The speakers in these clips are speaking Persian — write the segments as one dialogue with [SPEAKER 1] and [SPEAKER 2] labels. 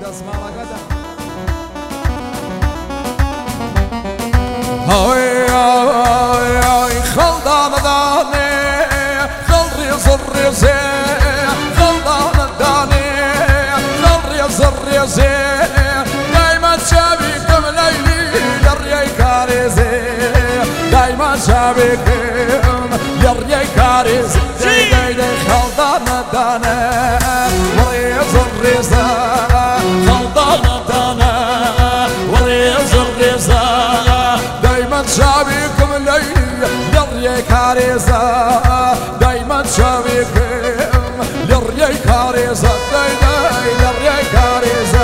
[SPEAKER 1] دەزماڵەکەدا ئەوی خەڵدانەدانێ خەڵ ڕێزە ڕێزێ خەڵدانەدانێ خەڵ ڕێزە ڕێزێ دایما چاوێکم لەیلی لە ڕێی کارێزێ دایما چاوێکم لە ڕێی کارێزێ دەی خەڵدانەدانێ ڕێزە ڕێزە خەڵدانەدانێ ڕێزە ڕێزە دایما چاوێکم لەیلی لە ڕێی کارێزە دایما چاوێکم لە ڕێی کارێزە دەی لە ڕێی کارێزە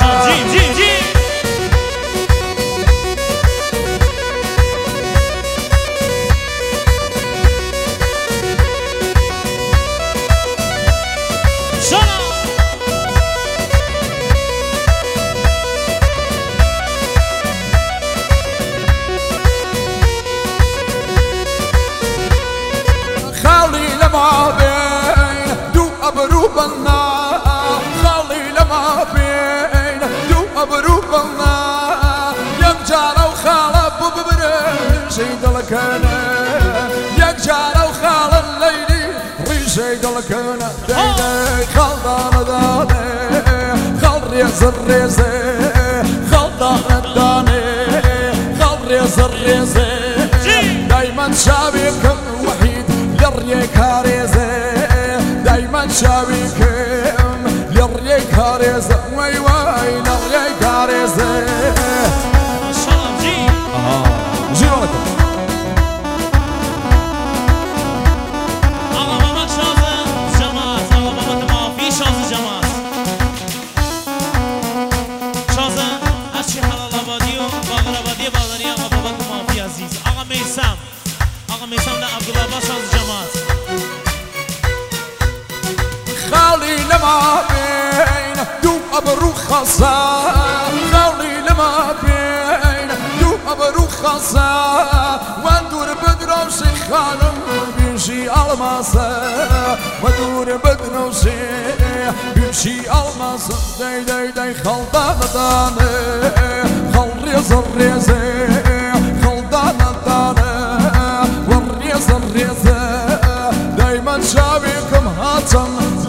[SPEAKER 1] خاڵی لەما بێن دوو ئەبرو بەڵنا خاڵی لەما بێن دوو ئەبرو بەڵنا یەک جارە و خاڵە ببرێژەی دڵەکەنە یەک جارە و خاڵە لەیلی ڕیژەی دڵەکەنە دەی خەڵدانەدانێ خەڵ ڕێزە ڕێزێ خەڵدانەدانێ خەڵ ڕێزە ڕێزێ دایما چاوێکم وەحید لە ڕێی کارێزێ دایما چاوێکم لە ڕێی کارێزە وای وای لە ڕێی کارێزێ خاڵی لەما بێن دوو ئەبرو خەسە خاڵی لەما بێن دوو ئەبرو خەسە وان دوور بدرەوشی خانم بێژی ئەڵماسە وان دوور بدرەوشی بێژی ئەڵماسە دەی خەڵدانەدانێ خەڵ ڕێزە ڕێزێ خەڵدانەدانێ وە ڕێزە ڕێزە دایما چاوێکم هاتم